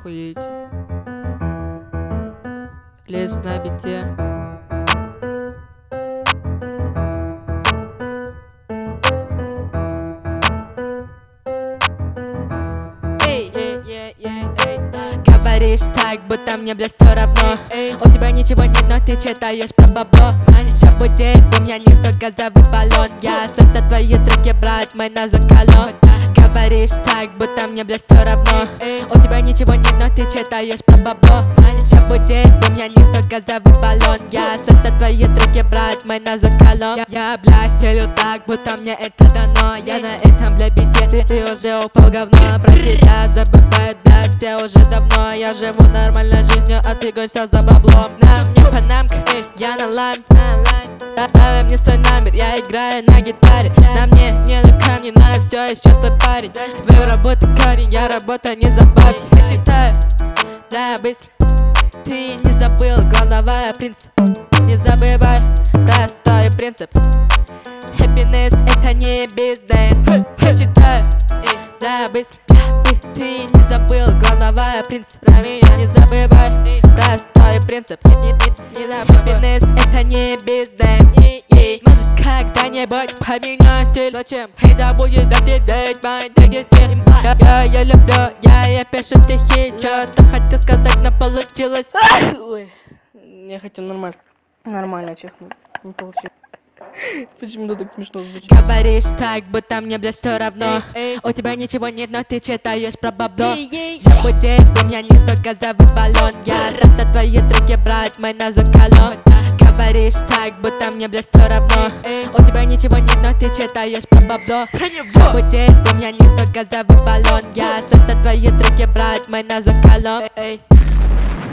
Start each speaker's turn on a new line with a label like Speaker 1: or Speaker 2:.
Speaker 1: охуеете. Лес на бите. Говоришь так, будто мне, блядь, все равно. У тебя ничего нет, но ты читаешь про бабло. Ща будет у меня низко газовый баллон. Я слышу твои треки, брат, мой на закалон. Говоришь так, будто мне, блядь, все равно. У тебя ничего нет, но ты читаешь про бабло. Ща будет у меня низко газовый баллон. Я слышу твои треки, брат, мой на закалон. Я, блядь, стелю так, будто мне это дано. Я на этом, блядь, бите, ты уже упал говно. Про тебя забывают, блядь, все уже давно. Я живу нормальной жизнью, а ты гонишься за баблом. На мне панамка, я на лайм. Давай мне свой номер, я играю на гитаре. На мне не на камне, но я все еще твой парень. Вы работа корень, я работаю не за бабки. Я читаю, бля, быстро. Ты не забыл, главного принцип. Не забывай, простой принцип. Happiness это не бизнес. Я читаю, бля, быстро. Ты не забыл, главного принцип. Про меня не забывай, простой принцип. Happiness это не бизнес. Может когда-нибудь поменяю стиль. Зачем? Это будет определять мои треки стиль. Я люблю, я пишу стихи. Что-то хотел сказать, но получилось.
Speaker 2: Ой, я хотел нормально чихнуть, не получилось. Почему-то так смешно звучит.
Speaker 1: Говоришь так, будто мне, блядь, все равно. У тебя ничего нет, но ты читаешь про бабло. Ща будет у меня низко газовый баллон. Я слышу твои треки, брат, мой на закалон. Говоришь так, будто мне, блядь, все равно. У тебя ничего нет, но ты читаешь про бабло. Ща будет у меня низко газовый баллон. Я слышу твои треки, брат, мой на закалон.